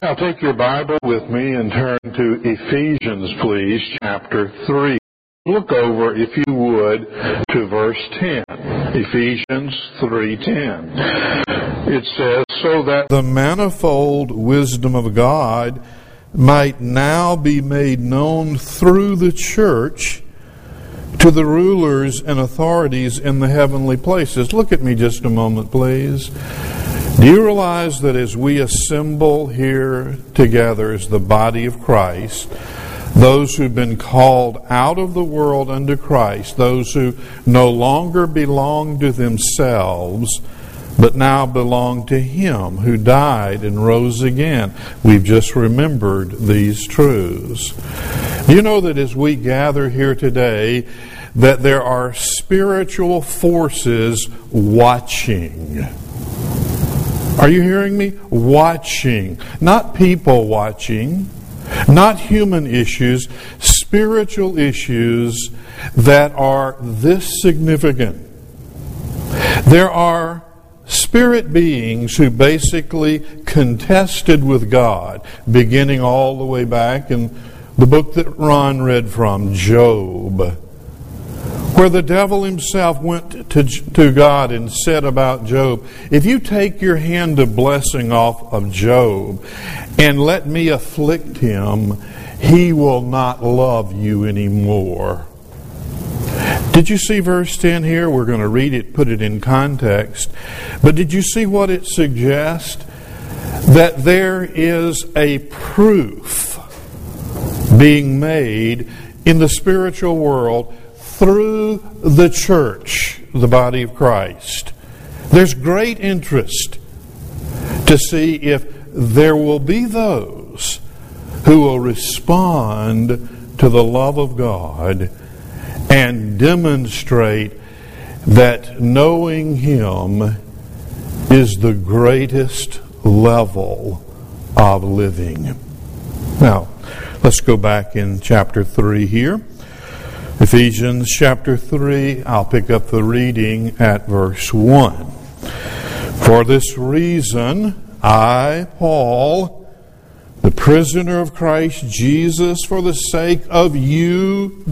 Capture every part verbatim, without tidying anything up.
Now take your Bible with me and turn to Ephesians, please, chapter three. Look over, if you would, to verse ten. Ephesians three ten. It says, so that the manifold wisdom of God might now be made known through the church to the rulers and authorities in the heavenly places. Look at me just a moment, please. Do you realize that as we assemble here together as the body of Christ, those who've been called out of the world unto Christ, those who no longer belong to themselves, but now belong to Him who died and rose again. We've just remembered these truths. You know that as we gather here today, that there are spiritual forces watching. Are you hearing me? Watching. Not people watching, not human issues, spiritual issues that are this significant. There are spirit beings who basically contested with God, beginning all the way back in the book that Ron read from, Job, where the devil himself went to, to God and said about Job, if you take your hand of blessing off of Job and let me afflict him, he will not love you anymore. Did you see verse ten here? We're going to read it, put it in context. But did you see what it suggests? That there is a proof being made in the spiritual world through the church, the body of Christ. There's great interest to see if there will be those who will respond to the love of God and demonstrate that knowing Him is the greatest level of living. Now, let's go back in chapter three here. Ephesians chapter three, I'll pick up the reading at verse one. For this reason, I, Paul, the prisoner of Christ Jesus, for the sake of you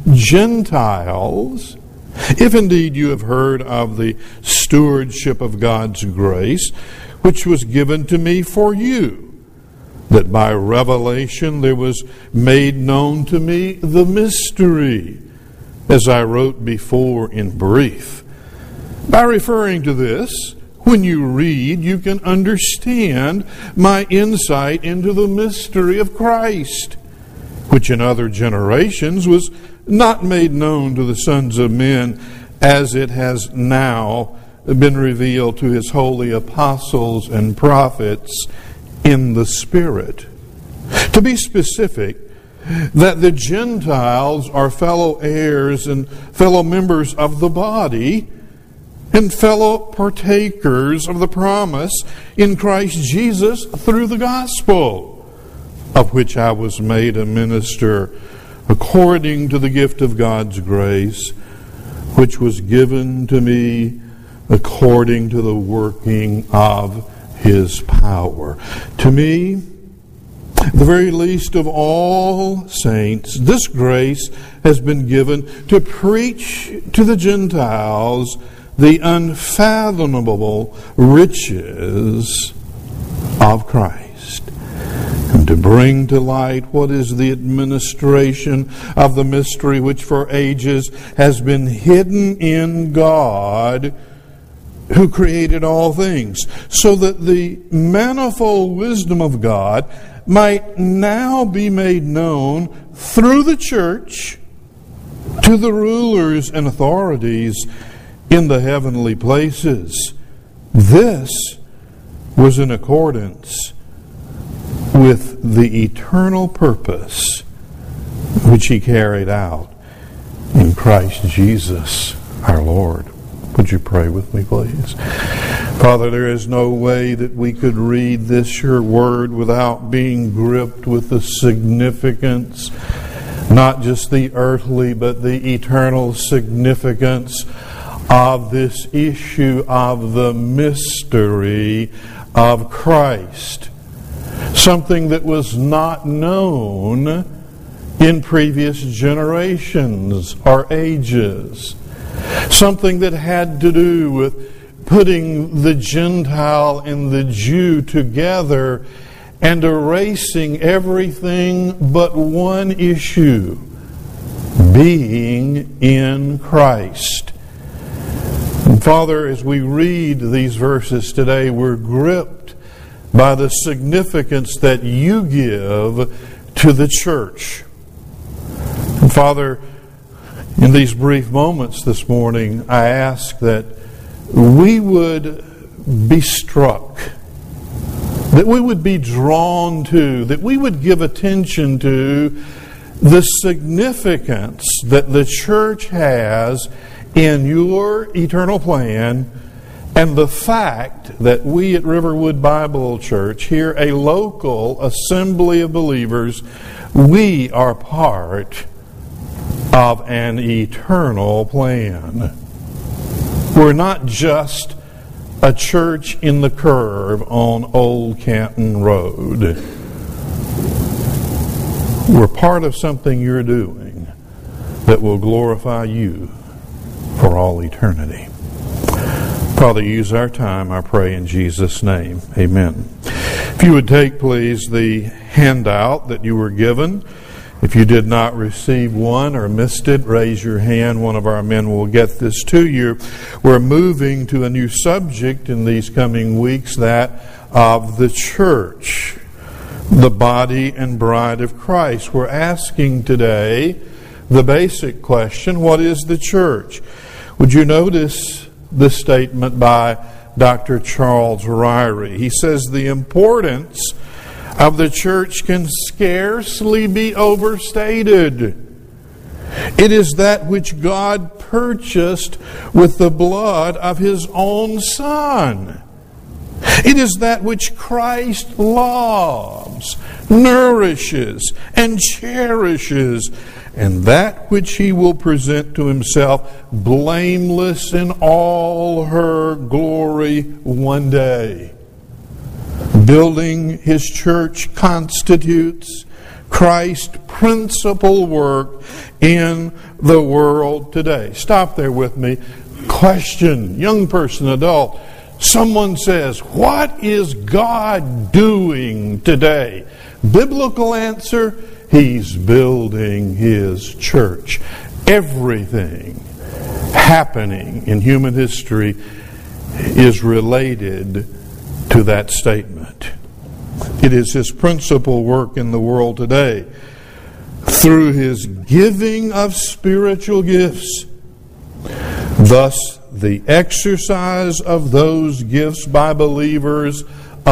Gentiles, if indeed you have heard of the stewardship of God's grace, which was given to me for you, that by revelation there was made known to me the mystery, as I wrote before in brief. By referring to this, when you read, you can understand my insight into the mystery of Christ, which in other generations was not made known to the sons of men, as it has now been revealed to His holy apostles and prophets in the Spirit. To be specific, that the Gentiles are fellow heirs and fellow members of the body and fellow partakers of the promise in Christ Jesus through the gospel, of which I was made a minister according to the gift of God's grace, which was given to me according to the working of His power. To me, the very least of all saints, this grace has been given to preach to the Gentiles the unfathomable riches of Christ, and to bring to light what is the administration of the mystery which for ages has been hidden in God, who created all things, so that the manifold wisdom of God might now be made known through the church to the rulers and authorities in the heavenly places. This was in accordance with the eternal purpose which He carried out in Christ Jesus our Lord. Would you pray with me, please? Father, there is no way that we could read this your word without being gripped with the significance, not just the earthly, but the eternal significance of this issue of the mystery of Christ. something that was not known in previous generations or ages, something that had to do with putting the Gentile and the Jew together and erasing everything but one issue: being in Christ. And Father, as we read these verses today, we're gripped by the significance that you give to the church. And Father, in these brief moments this morning, I ask that we would be struck, that we would be drawn to, that we would give attention to the significance that the church has in your eternal plan, and the fact that we at Riverwood Bible Church, here a local assembly of believers, we are part of an eternal plan. We're not just a church in the curve on Old Canton Road. We're part of something you're doing that will glorify you for all eternity. Father, use our time, I pray in Jesus' name. Amen. If you would take, please, the handout that you were given. If you did not receive one or missed it, raise your hand. One of our men will get this to you. We're moving to a new subject in these coming weeks, that of the church, the body and bride of Christ. We're asking today the basic question: what is the church? Would you notice the statement by Doctor Charles Ryrie? He says the importance of the church can scarcely be overstated. It is that which God purchased with the blood of His own Son. It is that which Christ loves, nourishes, and cherishes, and that which He will present to Himself blameless in all her glory one day. Building His church constitutes Christ's principal work in the world today. Stop there with me. Question, young person, adult. Someone says, what is God doing today? Biblical answer: He's building His church. Everything happening in human history is related to that statement. It is His principal work in the world today. Through His giving of spiritual gifts, thus the exercise of those gifts by believers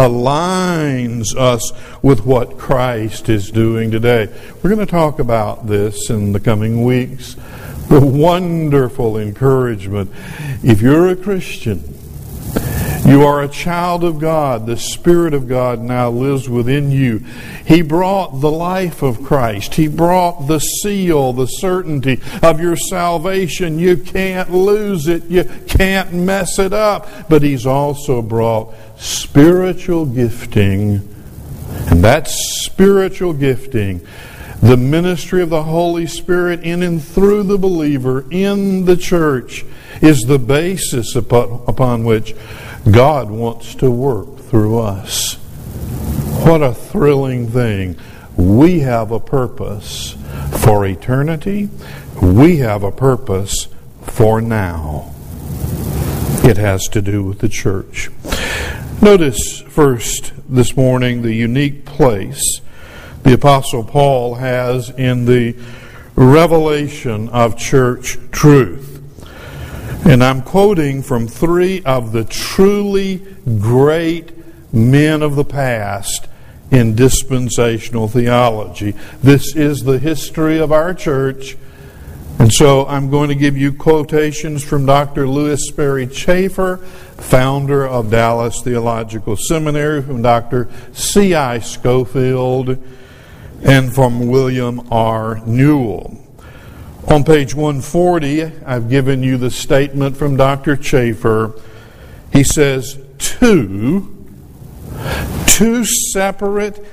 aligns us with what Christ is doing today. We're going to talk about this in the coming weeks. The wonderful encouragement. If you're a Christian, you are a child of God. The Spirit of God now lives within you. He brought the life of Christ. He brought the seal, the certainty of your salvation. You can't lose it. You can't mess it up. But He's also brought spiritual gifting. And that spiritual gifting, the ministry of the Holy Spirit in and through the believer in the church, is the basis upon, upon which God wants to work through us. What a thrilling thing. We have a purpose for eternity. We have a purpose for now. It has to do with the church. Notice first this morning the unique place the Apostle Paul has in the revelation of church truth. And I'm quoting from three of the truly great men of the past in dispensational theology. This is the history of our church. And so I'm going to give you quotations from Doctor Lewis Sperry Chafer, founder of Dallas Theological Seminary, from Doctor C I Schofield, and from William R. Newell. On page one forty, I've given you the statement from Doctor Chafer. He says, two, two separate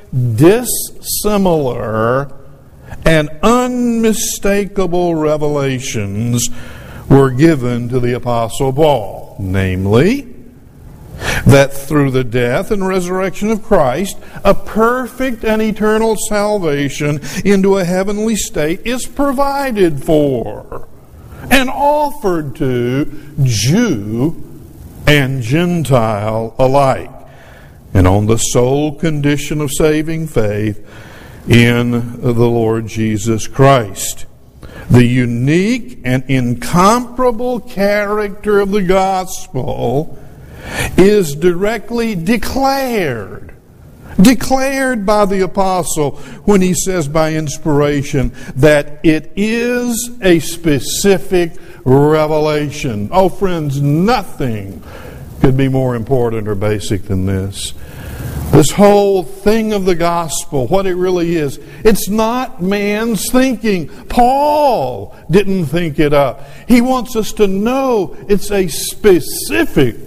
dissimilar and unmistakable revelations were given to the Apostle Paul. Namely, that through the death and resurrection of Christ, a perfect and eternal salvation into a heavenly state is provided for and offered to Jew and Gentile alike, and on the sole condition of saving faith in the Lord Jesus Christ. The unique and incomparable character of the gospel is directly declared. Declared by the apostle when he says by inspiration that it is a specific revelation. Oh, friends, nothing could be more important or basic than this. This whole thing of the gospel, what it really is, it's not man's thinking. Paul didn't think it up. He wants us to know it's a specific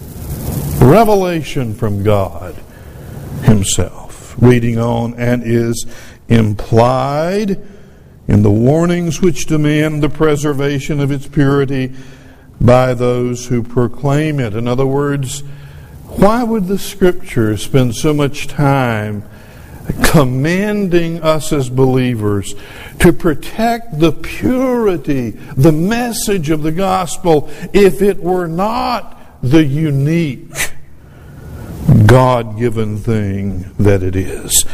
revelation from God Himself. Reading on, and is implied in the warnings which demand the preservation of its purity by those who proclaim it. In other words, why would the Scriptures spend so much time commanding us as believers to protect the purity, the message of the gospel, if it were not the unique, God-given thing that it is?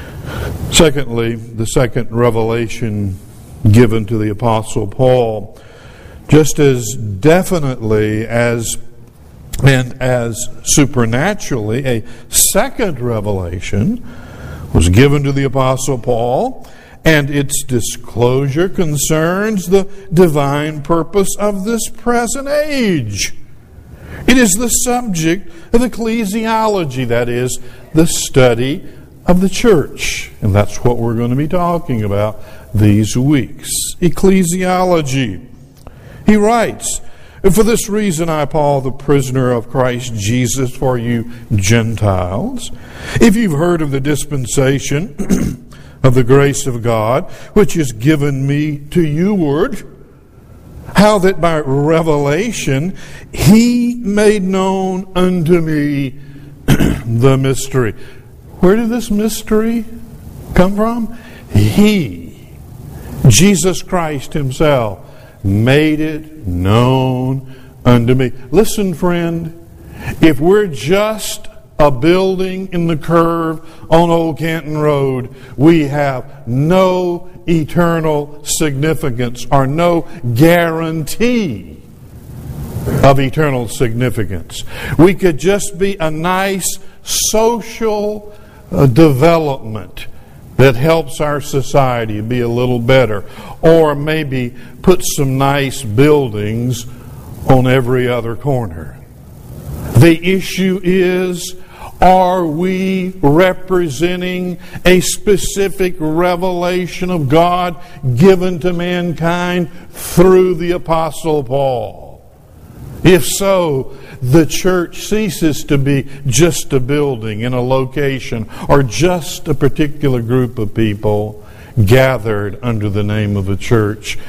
Secondly, the second revelation given to the Apostle Paul, just as definitely as and as supernaturally, a second revelation was given to the Apostle Paul, and its disclosure concerns the divine purpose of this present age. It is the subject of ecclesiology, that is, the study of the church. And that's what we're going to be talking about these weeks. Ecclesiology. He writes, "For this reason I, Paul, the prisoner of Christ Jesus, for you Gentiles, if you've heard of the dispensation of the grace of God, which is given me to youward, how that by revelation He made known unto me the mystery." Where did this mystery come from? He, Jesus Christ Himself, made it known unto me. Listen, friend, if we're just a building in the curve on Old Canton Road, we have no eternal significance or no guarantee of eternal significance. We could just be a nice social uh, development that helps our society be a little better, or maybe put some nice buildings on every other corner. The issue is, are we representing a specific revelation of God given to mankind through the Apostle Paul? If so, the church ceases to be just a building in a location or just a particular group of people gathered under the name of a church.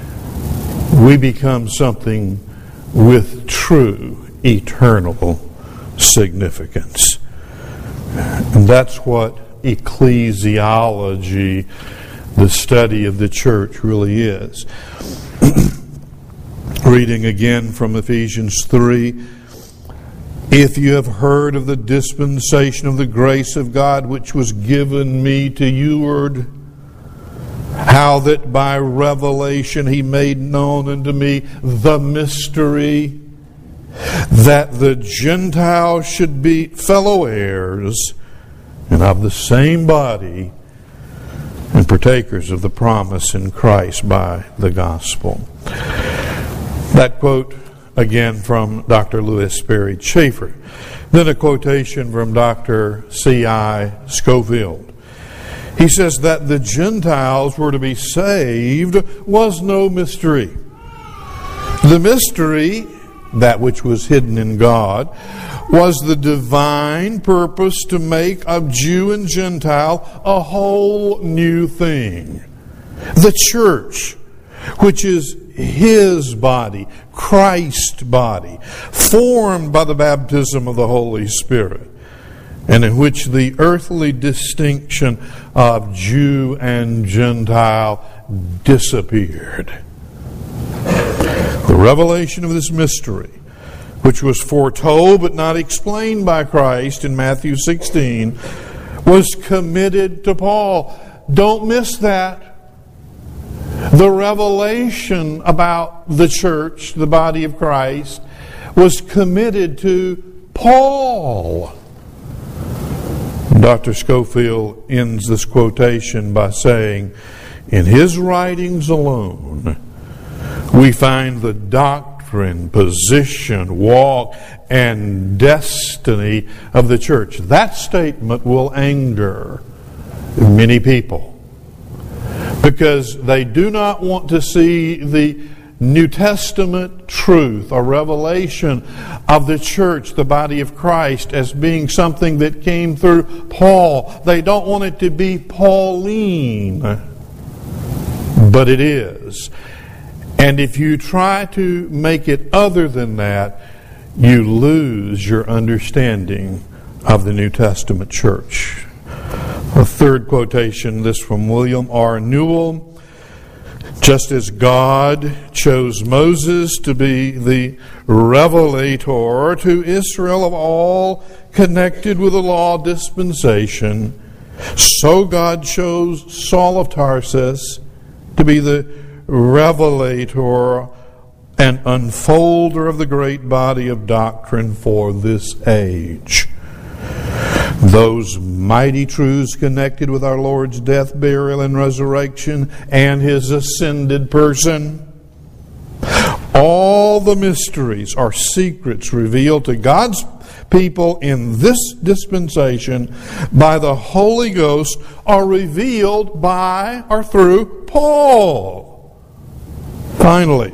We become something with true eternal significance. And that's what ecclesiology, the study of the church, really is. Reading again from Ephesians three, "If you have heard of the dispensation of the grace of God which was given me to youward, how that by revelation He made known unto me the mystery, that the Gentiles should be fellow heirs and of the same body, and partakers of the promise in Christ by the gospel." That quote again from Doctor Lewis Sperry Chafer. Then a quotation from Doctor C I Scofield. He says that the Gentiles were to be saved was no mystery. The mystery, that which was hidden in God, was the divine purpose to make of Jew and Gentile a whole new thing. The church, which is His body, Christ's body, formed by the baptism of the Holy Spirit, and in which the earthly distinction of Jew and Gentile disappeared. The revelation of this mystery, which was foretold but not explained by Christ in Matthew sixteen, was committed to Paul. Don't miss that. The revelation about the church, the body of Christ, was committed to Paul. Doctor Scofield ends this quotation by saying, in his writings alone, we find the doctrine, position, walk, and destiny of the church. That statement will anger many people, because they do not want to see the New Testament truth or revelation of the church, the body of Christ, as being something that came through Paul. They don't want it to be Pauline, but it is. And if you try to make it other than that, you lose your understanding of the New Testament church. A third quotation, this from William R. Newell. Just as God chose Moses to be the revelator to Israel of all connected with the law dispensation, so God chose Saul of Tarsus to be the revelator and unfolder of the great body of doctrine for this age. Those mighty truths connected with our Lord's death, burial, and resurrection, and His ascended person. All the mysteries or secrets revealed to God's people in this dispensation by the Holy Ghost are revealed by or through Paul. Finally,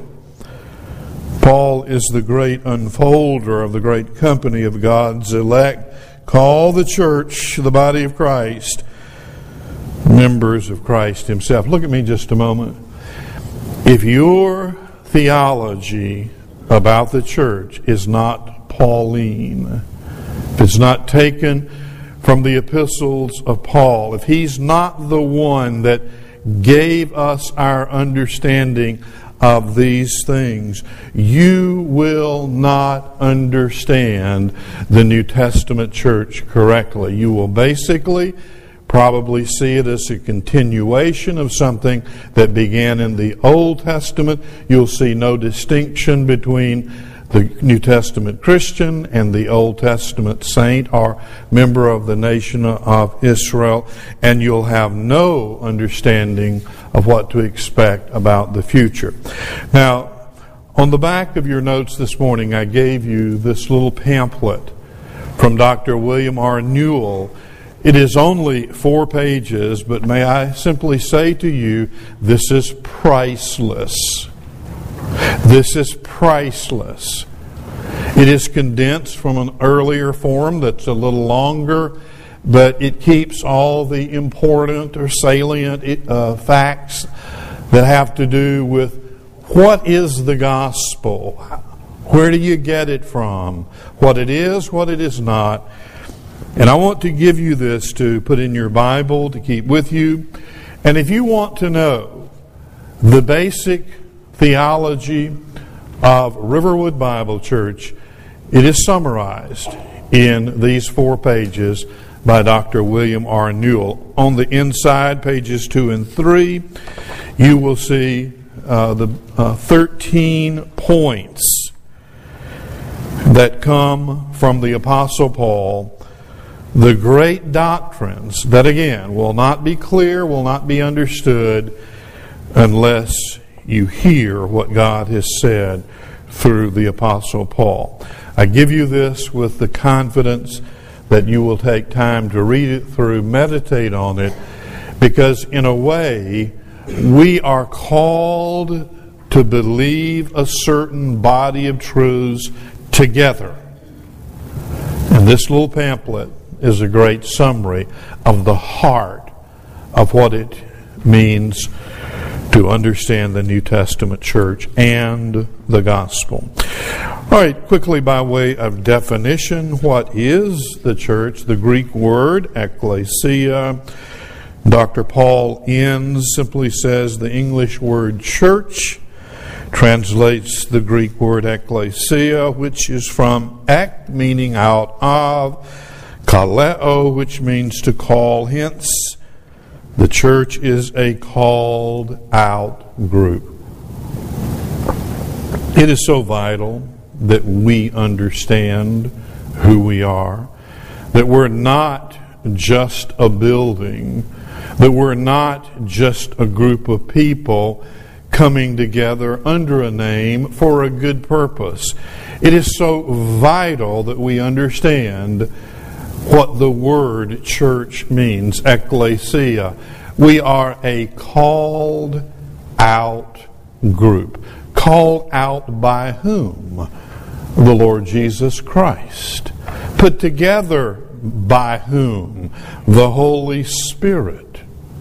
Paul is the great unfolder of the great company of God's elect. Call the church, the body of Christ, members of Christ Himself. Look at me just a moment. If your theology about the church is not Pauline, if it's not taken from the epistles of Paul, if he's not the one that gave us our understanding of these things, you will not understand the New Testament church correctly. You will basically probably see it as a continuation of something that began in the Old Testament. You'll see no distinction between the New Testament Christian and the Old Testament saint or member of the nation of Israel, and you'll have no understanding of what to expect about the future. Now, on the back of your notes this morning, I gave you this little pamphlet from Doctor William R. Newell. It is only four pages, but may I simply say to you, this is priceless. This is priceless. It is condensed from an earlier form that's a little longer, but it keeps all the important or salient uh, facts that have to do with what is the gospel, where do you get it from, what it is, what it is not. And I want to give you this to put in your Bible, to keep with you. And if you want to know the basic theology of Riverwood Bible Church, it is summarized in these four pages by Doctor William R. Newell. On the inside, pages two and three, you will see uh, the uh, thirteen points that come from the Apostle Paul, the great doctrines that, again, will not be clear, will not be understood unless you hear what God has said through the Apostle Paul. I give you this with the confidence that you will take time to read it through, meditate on it, because in a way, we are called to believe a certain body of truths together. And this little pamphlet is a great summary of the heart of what it means to understand the New Testament church and the gospel. All right, quickly by way of definition, what is the church? The Greek word, ekklesia. Doctor Paul Innes simply says the English word church translates the Greek word ekklesia, which is from ek, meaning out of, kaleo, which means to call. Hence, the church is a called out group. It is so vital that we understand who we are, that we're not just a building, that we're not just a group of people coming together under a name for a good purpose. It is so vital that we understand what the word church means, ekklesia. We are a called out group. Called out by whom? The Lord Jesus Christ. Put together by whom? The Holy Spirit.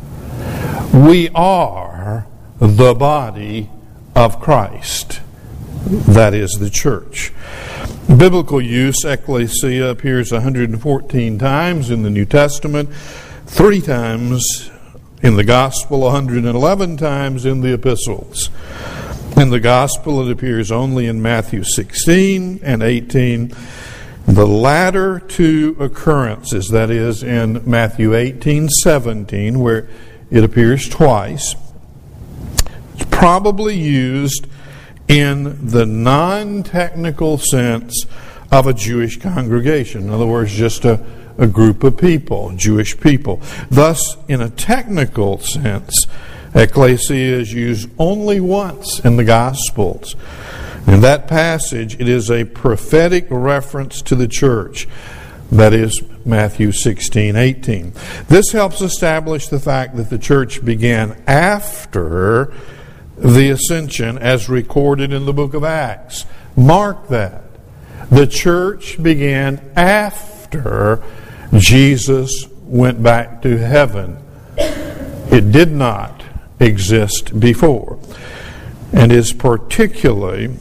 We are the body of Christ. That is the church. Biblical use, ekklesia, appears one hundred fourteen times in the New Testament, three times in the Gospel, one hundred eleven times in the epistles. In the Gospel, it appears only in Matthew sixteen and eighteen. The latter two occurrences, that is in Matthew eighteen, seventeen, where it appears twice, it's probably used in the non-technical sense of a Jewish congregation. In other words, just a, a group of people, Jewish people. Thus, in a technical sense, ekklesia is used only once in the Gospels. In that passage, it is a prophetic reference to the church. That is Matthew sixteen, eighteen. This helps establish the fact that the church began after the ascension as recorded in the book of Acts. Mark that. The church began after Jesus went back to heaven. It did not exist before, and is particularly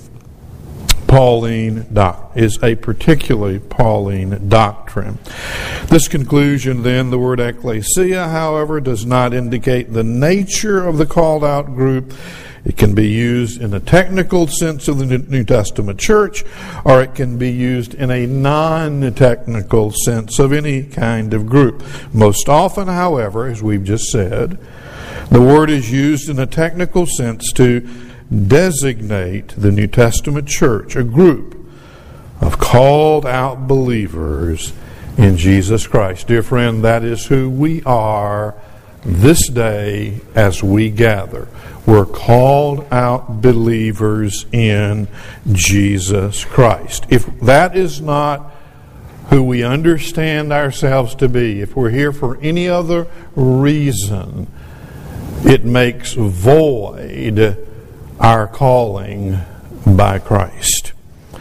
Pauline doc- is a particularly Pauline doctrine. This conclusion, then, the word ekklesia, however, does not indicate the nature of the called out group. It can be used in a technical sense of the New Testament church, or it can be used in a non-technical sense of any kind of group. Most often, however, as we've just said, the word is used in a technical sense to designate the New Testament church, a group of called out believers in Jesus Christ. Dear friend, that is who we are this day as we gather. We're called out believers in Jesus Christ. If that is not who we understand ourselves to be, if we're here for any other reason, it makes void our calling by Christ.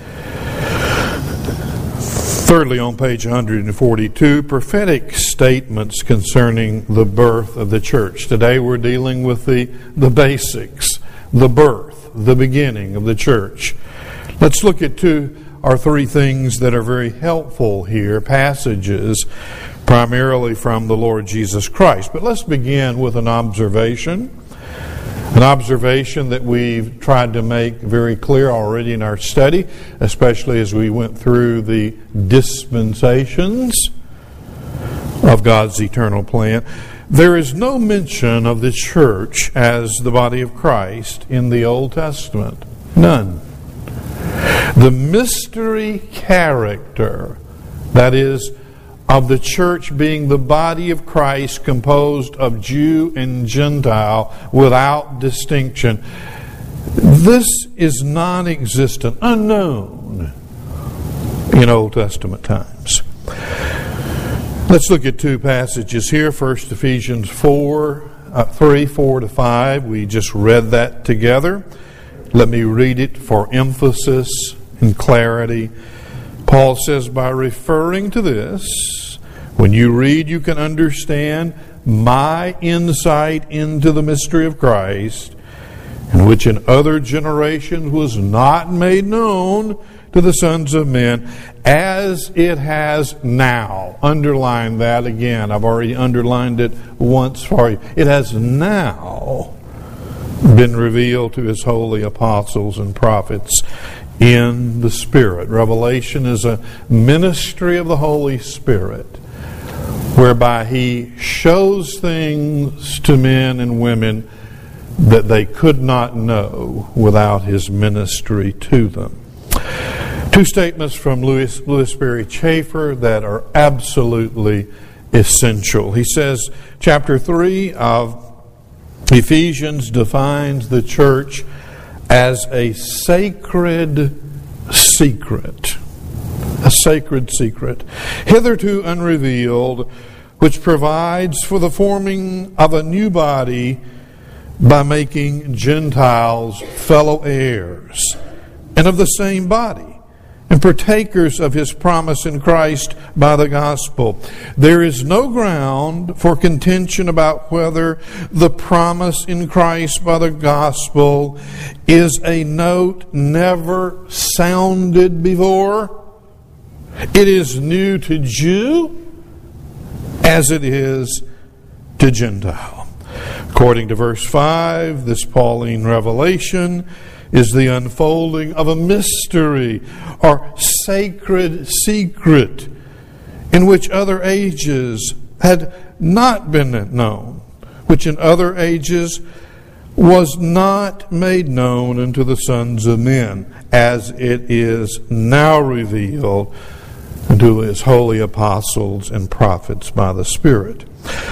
Thirdly, on page one hundred forty-two, prophetic statements concerning the birth of the church. Today we're dealing with the, the basics, the birth, the beginning of the church. Let's look at two or three things that are very helpful here, passages primarily from the Lord Jesus Christ. But let's begin with an observation. An observation that we've tried to make very clear already in our study, especially as we went through the dispensations of God's eternal plan. There is no mention of the church as the body of Christ in the Old Testament. None. The mystery character, that is, of the church being the body of Christ composed of Jew and Gentile without distinction, this is non-existent, unknown in Old Testament times. Let's look at two passages here. First, Ephesians four, uh, three, four to five. We just read that together. Let me read it for emphasis and clarity. Paul says, by referring to this, when you read, you can understand my insight into the mystery of Christ, and which in other generations was not made known to the sons of men, as it has now. Underline that again. I've already underlined it once for you. It has now been revealed to His holy apostles and prophets in the Spirit. Revelation is a ministry of the Holy Spirit, whereby He shows things to men and women that they could not know without His ministry to them. Two statements from Louis, Louis Berry Chafer that are absolutely essential. He says, chapter three of Ephesians defines the church as a sacred secret. A sacred secret, hitherto unrevealed, which provides for the forming of a new body by making Gentiles fellow heirs and of the same body, and partakers of His promise in Christ by the gospel. There is no ground for contention about whether the promise in Christ by the gospel is a note never sounded before. It is new to Jew as it is to Gentile. According to verse five, this Pauline revelation is the unfolding of a mystery or sacred secret in which other ages had not been known, which in other ages was not made known unto the sons of men, as it is now revealed unto His holy apostles and prophets by the Spirit.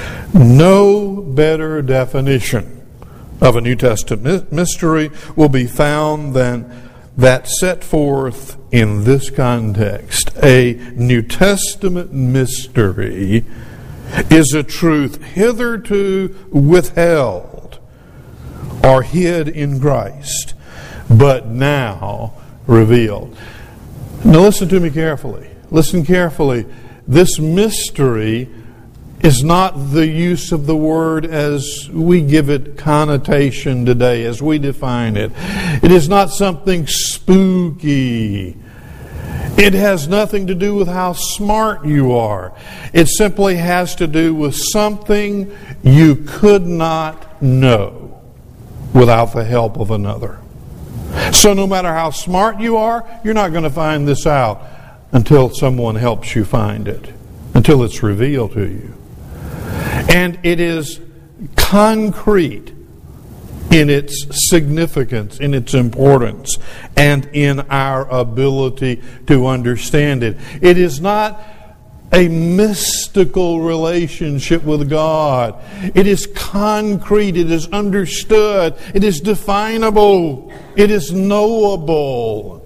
No better definition of a New Testament mystery will be found than that set forth in this context. A New Testament mystery is a truth hitherto withheld or hid in Christ, but now revealed. Now listen to me carefully. Listen carefully. This mystery is not the use of the word as we give it connotation today, as we define it. It is not something spooky. It has nothing to do with how smart you are. It simply has to do with something you could not know without the help of another. So no matter how smart you are, you're not going to find this out until someone helps you find it, until it's revealed to you. And it is concrete in its significance, in its importance, and in our ability to understand it. It is not a mystical relationship with God. It is concrete, it is understood, it is definable, it is knowable.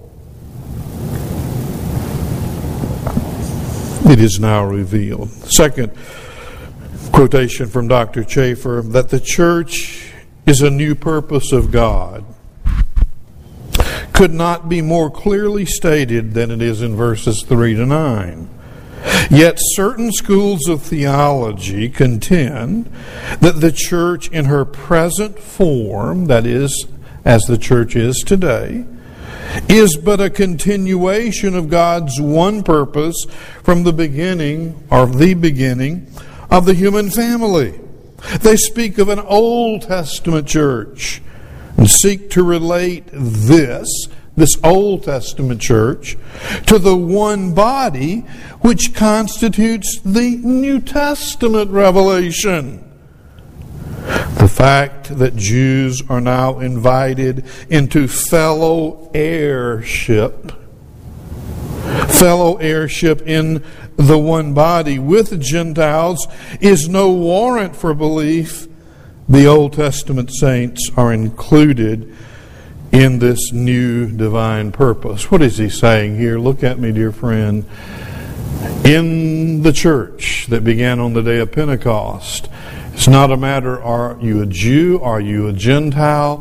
It is now revealed. Second quotation from Doctor Chafer, that the church is a new purpose of God, could not be more clearly stated than it is in verses three to nine. Yet certain schools of theology contend that the church in her present form, that is, as the church is today, is but a continuation of God's one purpose from the beginning, or the beginning, of the human family. They speak of an Old Testament church and seek to relate this, this Old Testament church, to the one body which constitutes the New Testament revelation. The fact that Jews are now invited into fellow heirship, fellow heirship in the one body with Gentiles, is no warrant for belief the Old Testament saints are included in this new divine purpose. What is he saying here? Look at me, dear friend. In the church that began on the day of Pentecost, it's not a matter, are you a Jew, are you a Gentile?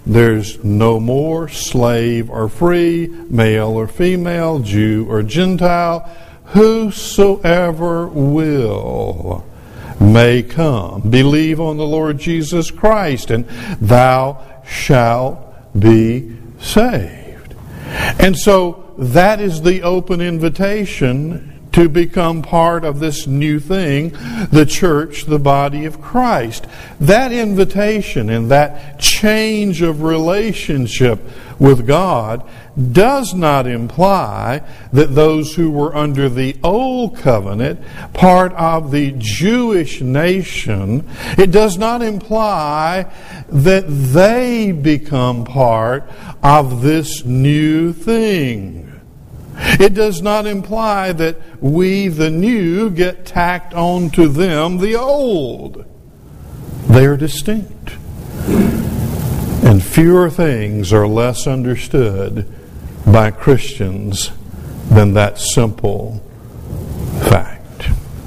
there's no more slave or free, male or female, Jew or Gentile, whosoever will may come. Believe on the Lord Jesus Christ, and thou shalt be saved. And so that is the open invitation to become part of this new thing, the church, the body of Christ. That invitation and that change of relationship with God does not imply that those who were under the old covenant, part of the Jewish nation, it does not imply that they become part of this new thing. It does not imply that we, the new, get tacked on to them, the old. They are distinct. And fewer things are less understood by Christians than that simple fact.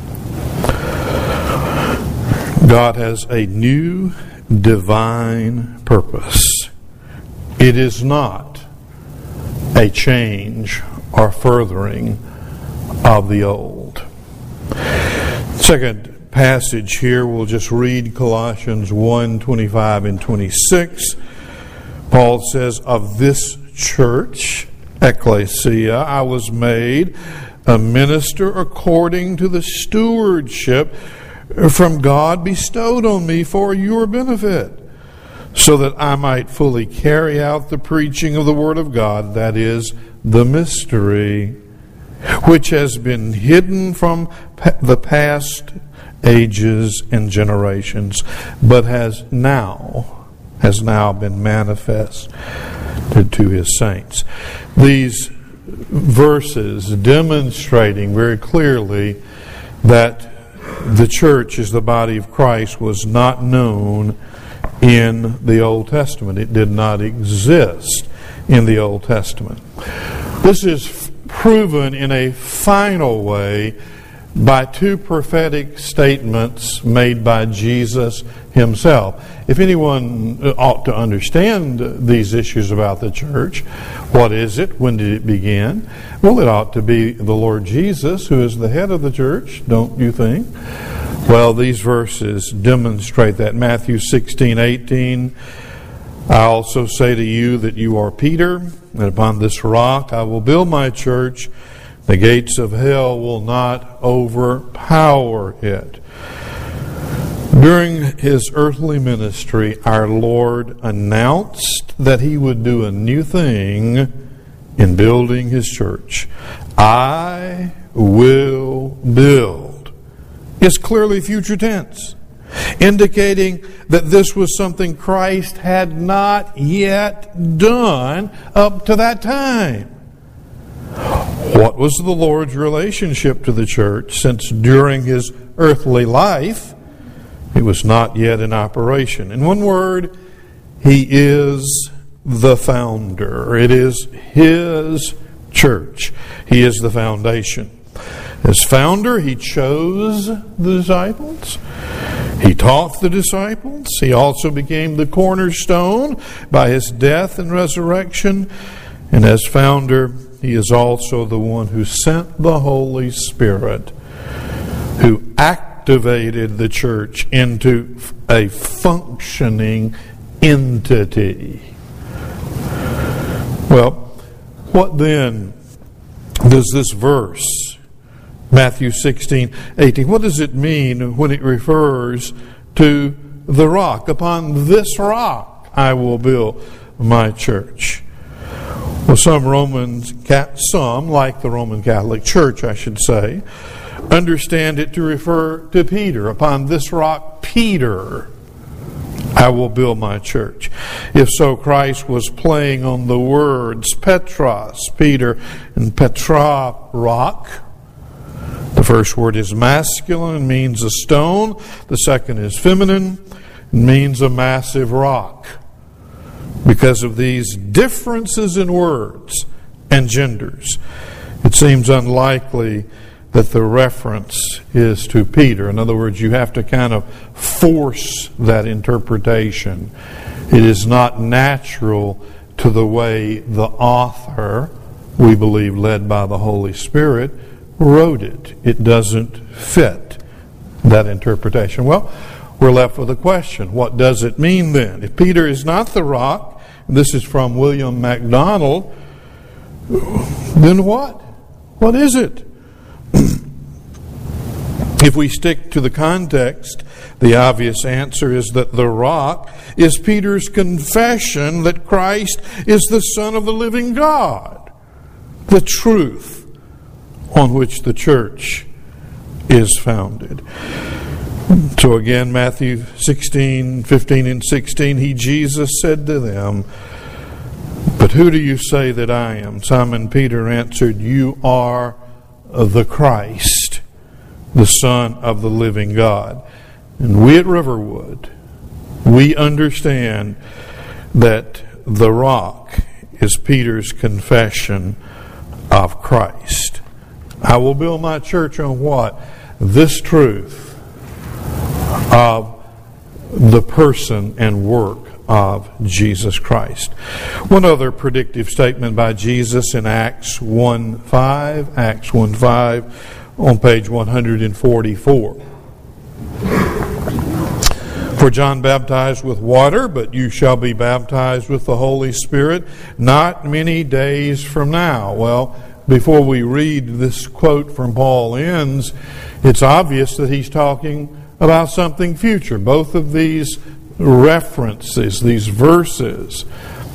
God has a new divine purpose. It is not a change or furthering of the old. Second passage here, we'll just read Colossians one, twenty-five and twenty-six. Paul says, of this church, ecclesia, I was made a minister according to the stewardship from God bestowed on me for your benefit, so that I might fully carry out the preaching of the Word of God, that is, the mystery which has been hidden from the past ages and generations, but has now has now been manifest to his saints. These verses demonstrating very clearly that the church as the body of Christ was not known in the Old Testament. It did not exist in the Old Testament. This is proven in a final way by two prophetic statements made by Jesus himself. If anyone ought to understand these issues about the church, what is it? When did it begin? Well, it ought to be the Lord Jesus, who is the head of the church, don't you think? Well, these verses demonstrate that. Matthew sixteen, eighteen, I also say to you that you are Peter, and upon this rock I will build my church. The gates of hell will not overpower it. During his earthly ministry, our Lord announced that he would do a new thing in building his church. I will build. It's clearly future tense, indicating that this was something Christ had not yet done up to that time. What was the Lord's relationship to the church, since during his earthly life it was not yet in operation? In one word, he is the founder. It is his church. He is the foundation. As founder, he chose the disciples. He taught the disciples. He also became the cornerstone by his death and resurrection. And as founder, he is also the one who sent the Holy Spirit, who activated the church into a functioning entity. Well, what then does this verse, Matthew sixteen, eighteen, what does it mean when it refers to the rock? Upon this rock I will build my church. Well, some Romans, some, like the Roman Catholic Church, I should say, understand it to refer to Peter. Upon this rock, Peter, I will build my church. If so, Christ was playing on the words Petros, Peter, and Petra, rock. The first word is masculine and means a stone. The second is feminine and means a massive rock. Because of these differences in words and genders, it seems unlikely that the reference is to Peter. In other words, you have to kind of force that interpretation It is not natural to the way the author, we believe led by the Holy Spirit, wrote it. It doesn't fit that interpretation. Well, we're left with a question. What does it mean then? If Peter is not the rock, and this is from William MacDonald, then what? What is it? If we stick to the context, the obvious answer is that the rock is Peter's confession that Christ is the Son of the living God, the truth on which the church is founded. So again, Matthew sixteen, fifteen and sixteen, he, Jesus, said to them, "But who do you say that I am?" Simon Peter answered, "You are the Christ, the Son of the living God." And we at Riverwood, we understand that the rock is Peter's confession of Christ. I will build my church on what? This truth of the person and work of Jesus Christ. One other predictive statement by Jesus in Acts one five, Acts one five, on page one hundred forty-four. "For John baptized with water, but you shall be baptized with the Holy Spirit not many days from now." Well, before we read this quote from Paul ends, it's obvious that he's talking about something future. Both of these references, these verses,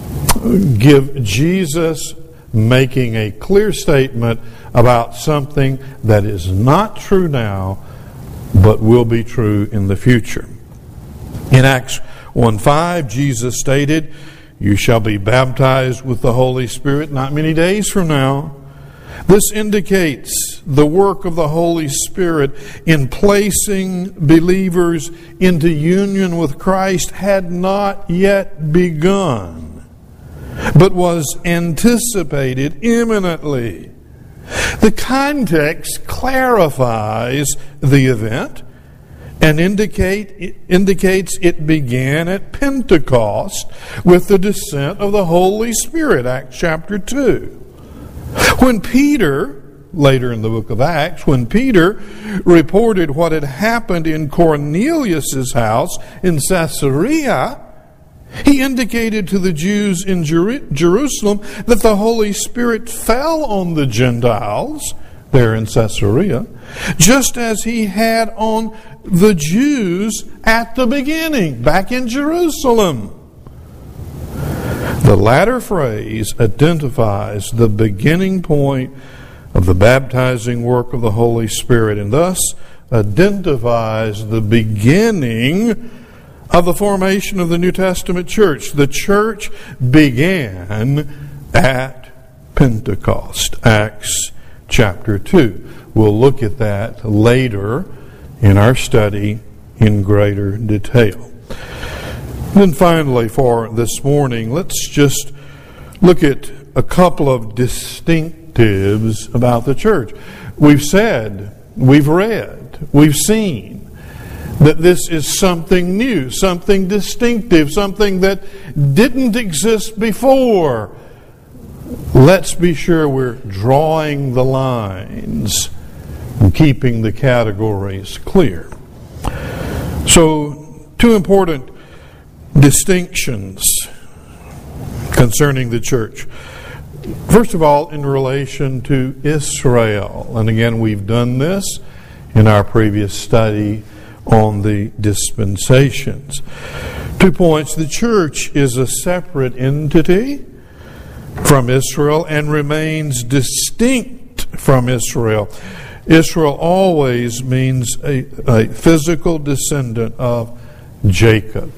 give Jesus making a clear statement about something that is not true now, but will be true in the future. In Acts one five, Jesus stated, "You shall be baptized with the Holy Spirit not many days from now." This indicates the work of the Holy Spirit in placing believers into union with Christ had not yet begun, but was anticipated imminently. The context clarifies the event and indicate, indicates it began at Pentecost with the descent of the Holy Spirit, Acts chapter two. When Peter, later in the book of Acts, when Peter reported what had happened in Cornelius' house in Caesarea, he indicated to the Jews in Jer- Jerusalem that the Holy Spirit fell on the Gentiles there in Caesarea, just as he had on the Jews at the beginning, back in Jerusalem. The latter phrase identifies the beginning point of the baptizing work of the Holy Spirit, and thus identifies the beginning of the formation of the New Testament church. The church began at Pentecost, Acts chapter two. We'll look at that later in our study in greater detail. Then finally, for this morning, let's just look at a couple of distinctives about the church. We've said, we've read, we've seen that this is something new, something distinctive, something that didn't exist before. Let's be sure we're drawing the lines and keeping the categories clear. So, two important distinctions concerning the church. First of all, in relation to Israel. And again, we've done this in our previous study on the dispensations. Two points. The church is a separate entity from Israel and remains distinct from Israel. Israel always means a, a physical descendant of Jacob.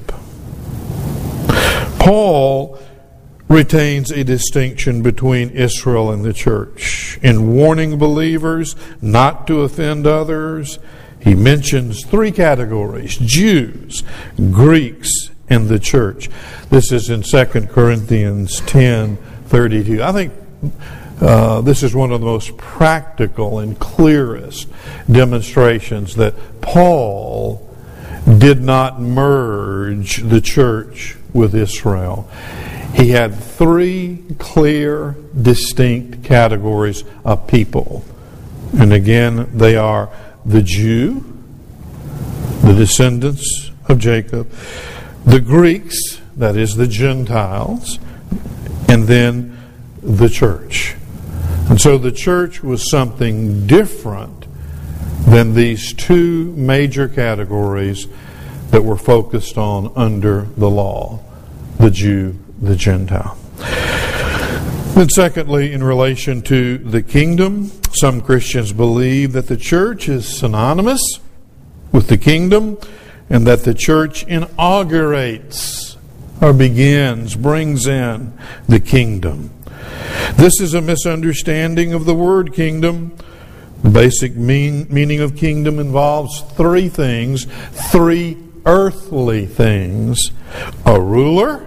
Paul retains a distinction between Israel and the church. In warning believers not to offend others, he mentions three categories: Jews, Greeks, and the church. This is in Second Corinthians ten thirty-two. I think uh, this is one of the most practical and clearest demonstrations that Paul did not merge the church with Israel. He had three clear, distinct categories of people. And again, they are the Jew, the descendants of Jacob, the Greeks, that is the Gentiles, and then the church. And so the church was something different than these two major categories that were focused on under the law, the Jew, the Gentile. Then secondly, in relation to the kingdom, some Christians believe that the church is synonymous with the kingdom and that the church inaugurates or begins, brings in the kingdom. This is a misunderstanding of the word kingdom. The basic mean, meaning of kingdom involves three things, three earthly things: a ruler,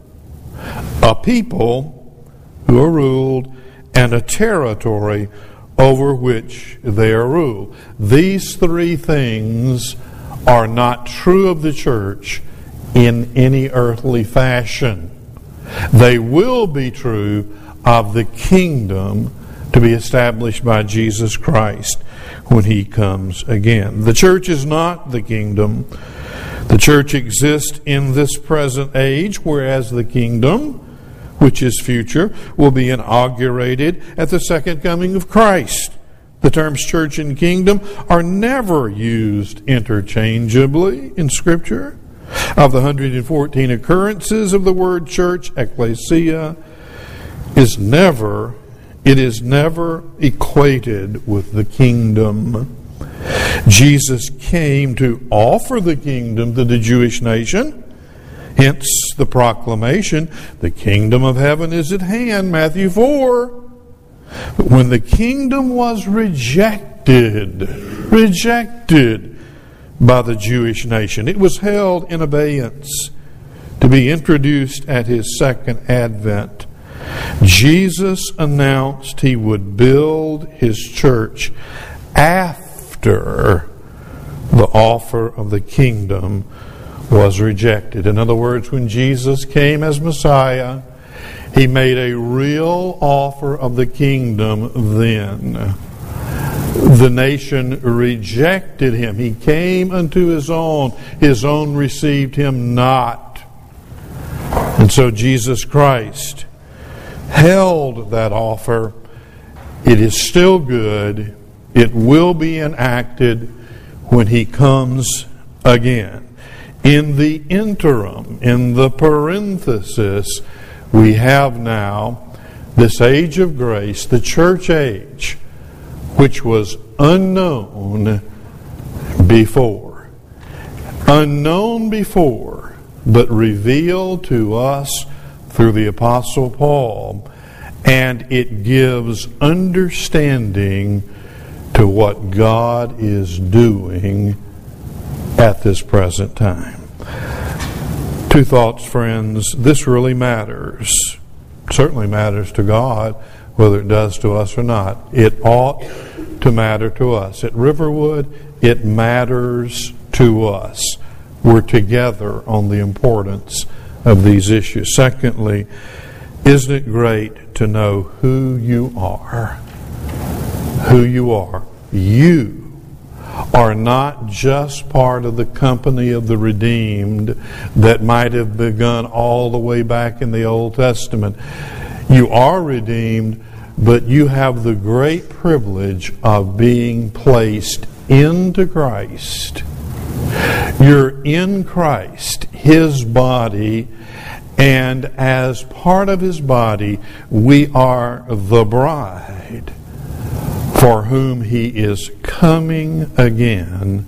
a people who are ruled, and a territory over which they are ruled. These three things are not true of the church in any earthly fashion. They will be true of the kingdom to be established by Jesus Christ when He comes again. The church is not the kingdom. The church exists in this present age, whereas the kingdom, which is future, will be inaugurated at the second coming of Christ. The terms church and kingdom are never used interchangeably in Scripture. Of the one hundred fourteen occurrences of the word church, ecclesia is never, it is never equated with the kingdom. Jesus came to offer the kingdom to the Jewish nation. Hence the proclamation, the kingdom of heaven is at hand, Matthew four. But when the kingdom was rejected, rejected by the Jewish nation, it was held in abeyance to be introduced at His second advent. Jesus announced He would build His church after the offer of the kingdom was rejected. In other words, when Jesus came as Messiah, He made a real offer of the kingdom then. The nation rejected Him. He came unto His own. His own received Him not. And so Jesus Christ held that offer. It is still good. It will be enacted when He comes again. In the interim, in the parenthesis, we have now this age of grace, the church age, which was unknown before. Unknown before, but revealed to us through the Apostle Paul. And it gives understanding to what God is doing at this present time. Two thoughts, friends. This really matters. Certainly matters to God, whether it does to us or not. It ought to matter to us. At Riverwood, it matters to us. We're together on the importance of these issues. Secondly, isn't it great to know who you are? Who you are. You are not just part of the company of the redeemed that might have begun all the way back in the Old Testament. You are redeemed, but you have the great privilege of being placed into Christ. You're in Christ, His body, and as part of His body, we are the bride for whom He is coming again,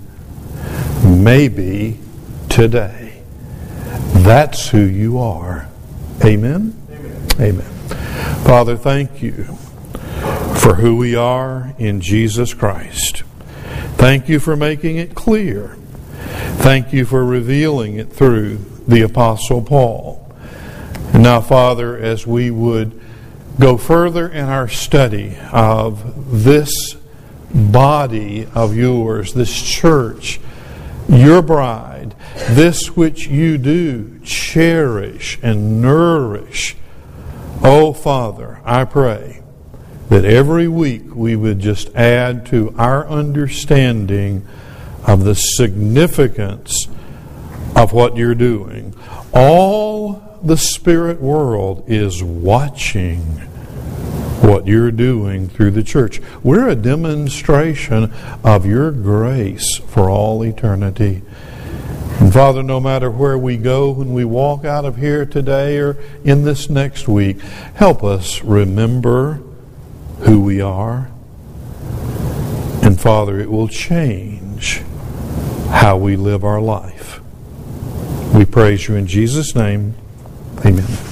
maybe today. That's who you are. Amen? Amen. Amen. Father, thank You for who we are in Jesus Christ. Thank You for making it clear. Thank You for revealing it through the Apostle Paul. And now, Father, as we would go further in our study of this body of Yours, this church your bride, this which you do cherish and nourish. Oh, Father, I pray that every week we would just add to our understanding of the significance of what you're doing. All the spirit world is watching what you're doing through the church. We're a demonstration of your grace for all eternity. And Father, no matter where we go, when we walk out of here today or in this next week, help us remember who we are. And Father, it will change how we live our life. We praise you in Jesus' name. Amen.